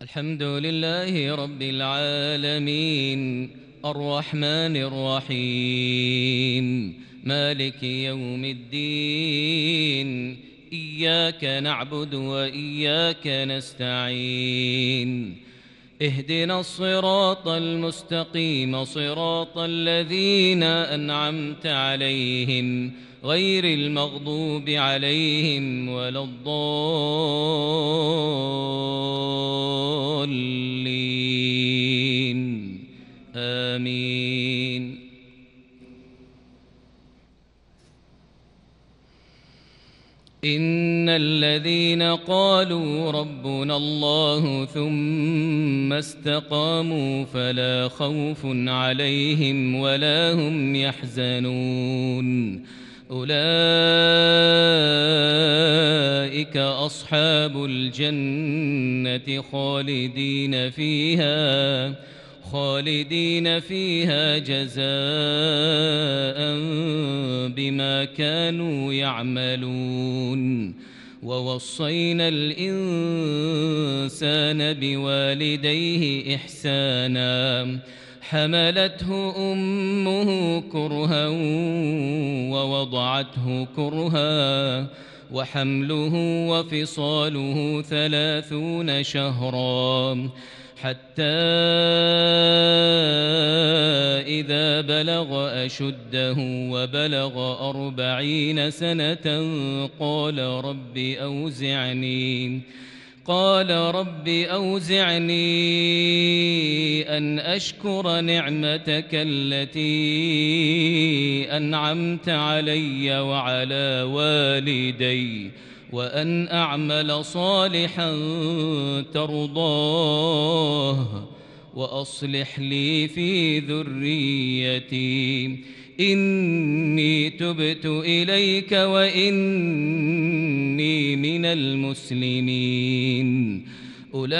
الحمد لله رب العالمين الرحمن الرحيم مالك يوم الدين إياك نعبد وإياك نستعين اهدنا الصراط المستقيم صراط الذين أنعمت عليهم غير المغضوب عليهم ولا الضالين آمين. إن الذين قالوا ربنا الله ثم استقاموا فلا خوف عليهم ولا هم يحزنون أولئك أصحاب الجنة خالدين فيها جزاء بما كانوا يعملون. ووصينا الإنسان بوالديه إحسانا حملته أمه كرها ووضعته كرها وحمله وفصاله 30 شهرا حتى إذا بلغ أشده وبلغ 40 سنة قال رب أوزعني أن أشكر نعمتك التي أنعمت علي وعلى والدي وأن أعمل صالحا ترضاه وأصلح لي في ذريتي إني تبت إليك وإني من المسلمين. أولئك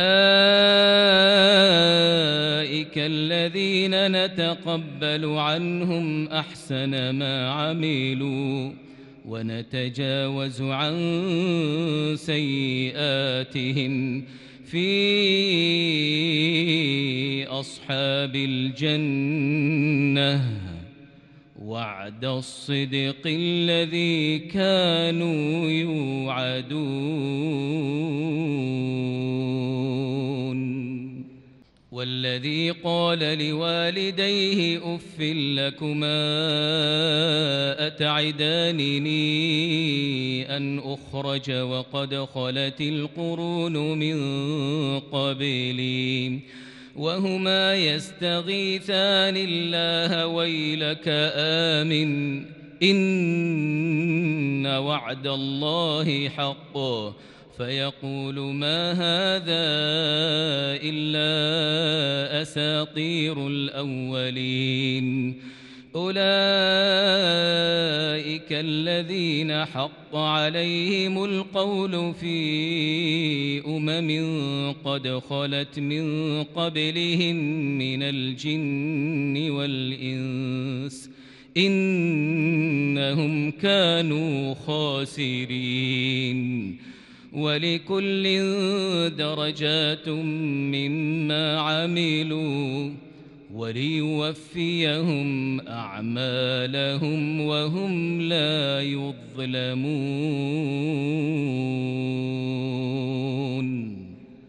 الذين نتقبل عنهم أحسن ما عملوا ونتجاوز عن سيئاتهم في أصحاب الجنة وعد الصدق الذي كانوا يوعدون. والذي قال لوالديه أف لكما أتعدانني أن أخرج وقد خلت القرون من قبلي وهما يستغيثان الله ويلك آمن إن وعد الله حق فيقول ما هذا إلا أساطير الأولين. أولئك الذين حق عليهم القول في قد خلت من قبلهم من الجن والإنس إنهم كانوا خاسرين. ولكل درجات مما عملوا وليوفيهم أعمالهم وهم لا يظلمون.